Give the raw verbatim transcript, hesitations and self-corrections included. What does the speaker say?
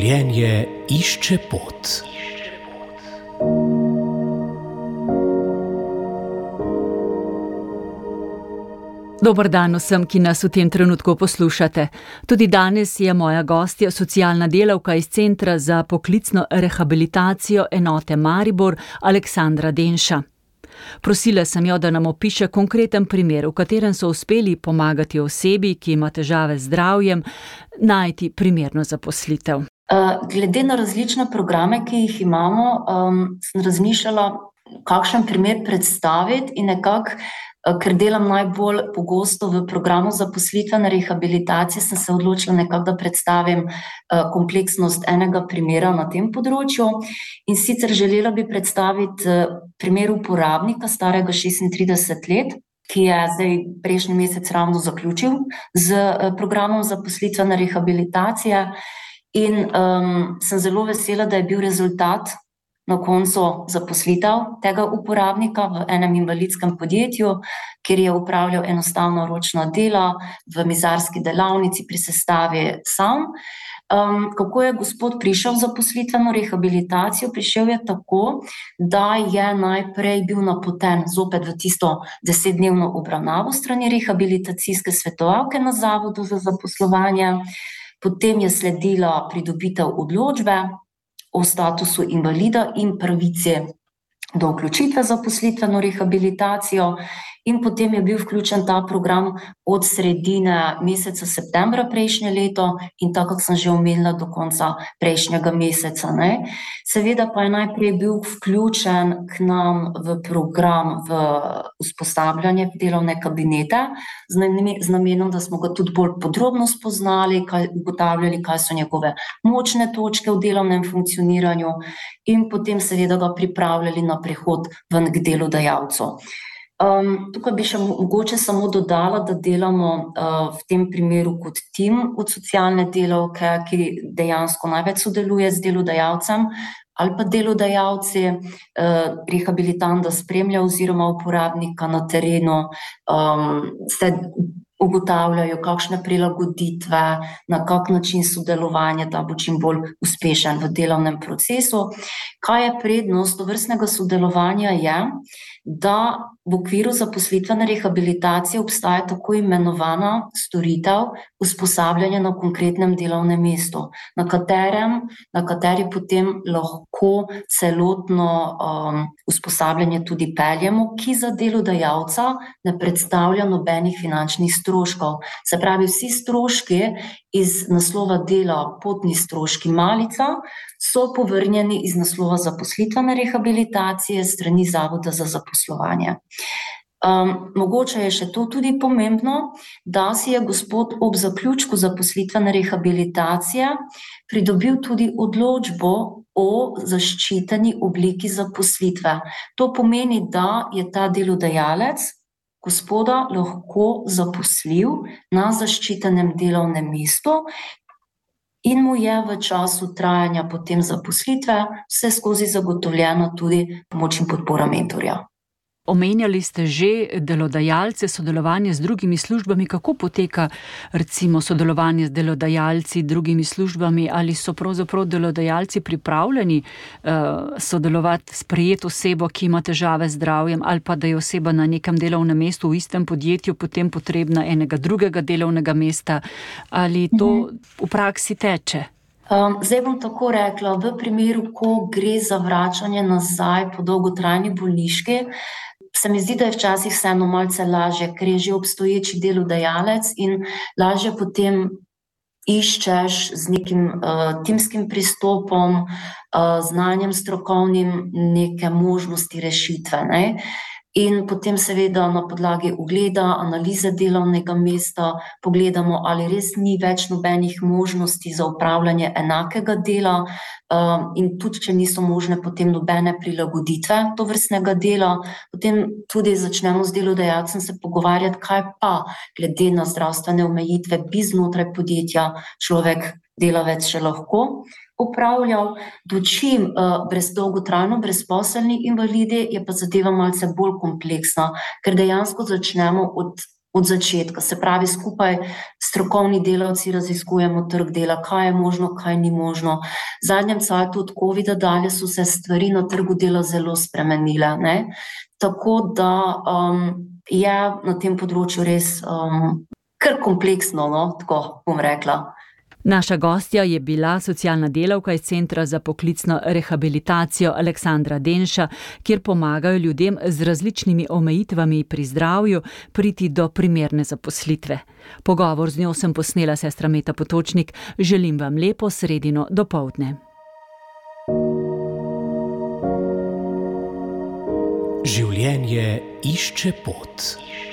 Življenje išče pot. Dober dan vsem, ki nas v tem trenutku poslušate. Tudi danes je moja gostja socialna delavka iz Centra za poklicno rehabilitacijo enote Maribor, Aleksandra Denša. Prosila sem jo, da nam opiše konkreten primer, v katerem so uspeli pomagati osebi, ki ima težave z zdravjem, najti primerno zaposlitev. Glede na različne programe, ki jih imamo, um, sem razmišljala, kakšen primer predstaviti in nekako, ker delam najbolj pogosto v programu zaposlitvene rehabilitacije, sem se odločila nekako, da predstavim uh, kompleksnost enega primera na tem področju. In sicer želela bi predstaviti uh, primer uporabnika starega šestintrideset let, ki je zdaj prejšnji mesec ravno zaključil z uh, programom zaposlitvene rehabilitacije. In um, sem zelo vesela, da je bil rezultat na koncu zaposlitev tega uporabnika v enem invalidskem podjetju, kjer je upravljal enostavno ročno delo v mizarski delavnici pri sestavi sam. Um, kako je gospod prišel v zaposlitveno rehabilitacijo? Prišel je tako, da je najprej bil napoten zopet v tisto desetdnevno obravnavo strani rehabilitacijske svetovalke na Zavodu za zaposlovanje. Potem je sledila pridobitev odločbe o statusu invalida in pravice do vključitve v zaposlitveno rehabilitacijo. In potem je bil vključen ta program od sredine meseca septembra prejšnje leto in tako, kot sem že omenila, do konca prejšnjega meseca. Ne. Seveda pa je najprej bil vključen k nam v program v usposabljanje delovne kabinete z namenom, da smo ga tudi bolj podrobno spoznali, kaj, ugotavljali, kaj so njegove močne točke v delovnem funkcioniranju in potem seveda ga pripravljali na prehod ven k delodajalcu. Um, tukaj bi še mogoče samo dodala, da delamo uh, v tem primeru kot tim od socialne delavke, ki dejansko največ sodeluje z delodajalcem, ali pa delodajalci, uh, rehabilitanta spremlja oziroma uporabnika na terenu, um, se ugotavljajo, kakšne prilagoditve, na kak način sodelovanja, da bo čim bolj uspešen v delovnem procesu. Kaj je prednost tovrstnega sodelovanja je, da v okviru zaposlitvene rehabilitacije obstaja tako imenovana storitev usposabljanja na konkretnem delovnem mestu, na katerem, na kateri potem lahko celotno um, usposabljanje tudi peljemo, ki za delodajalca ne predstavlja nobenih finančnih stroškov. Se pravi, vsi stroški iz naslova dela, potni stroški, malica, so povrnjeni iz naslova zaposlitvene rehabilitacije strani Zavoda za zaposlovanje. Um, mogoče je še to tudi pomembno, da si je gospod ob zaključku zaposlitvene rehabilitacije pridobil tudi odločbo o zaščiteni obliki zaposlitve. To pomeni, da je ta delodajalec gospoda lahko zaposlil na zaščitenem delovnem mestu in mu je v času trajanja potem zaposlitve vse skozi zagotovljeno tudi pomoč in podpora mentorja. Omenjali ste že delodajalce, sodelovanje z drugimi službami. Kako poteka recimo sodelovanje z delodajalci, drugimi službami? Ali so pravzaprav delodajalci pripravljeni uh, sodelovati, sprejeti osebo, ki ima težave z zdravjem, ali pa da je oseba na nekem delovnem mestu v istem podjetju potem potrebna enega drugega delovnega mesta? Ali to v praksi teče? Um, zdaj bom tako rekla, v primeru, ko gre za vračanje nazaj po dolgotrajni bolniški, se mi zdi, da je včasih vseeno malce lažje, ker je že obstoječi delodajalec in lažje potem iščeš z nekim uh, timskim pristopom, uh, znanjem strokovnim neke možnosti rešitve, ne? In potem seveda na podlagi ogleda, analize delovnega mesta pogledamo, ali res ni več nobenih možnosti za opravljanje enakega dela um, in tudi, če niso možne potem nobene prilagoditve tovrstnega dela, potem tudi začnemo z delodajalcem se pogovarjati, kaj pa glede na zdravstvene omejitve bi znotraj podjetja človek delavec še lahko upravljal, dočim uh, brez dolgotrajno brezposelni invalidi je pa zadeva malce bolj kompleksna, ker dejansko začnemo od od začetka. Se pravi, skupaj strokovni delavci raziskujemo trg dela, kaj je možno, kaj ni možno. V zadnjem času od covida dalje so se stvari na trgu dela zelo spremenile, ne? Tako da um, je na tem področju res um, kar kompleksno, no? Tako bom rekla. Naša gostja je bila socialna delavka iz Centra za poklicno rehabilitacijo Aleksandra Denša, kjer pomagajo ljudem z različnimi omejitvami pri zdravju priti do primerne zaposlitve. Pogovor z njo sem posnela sestra Meta Potočnik. Želim vam lepo sredino dopoldne. Življenje išče pot.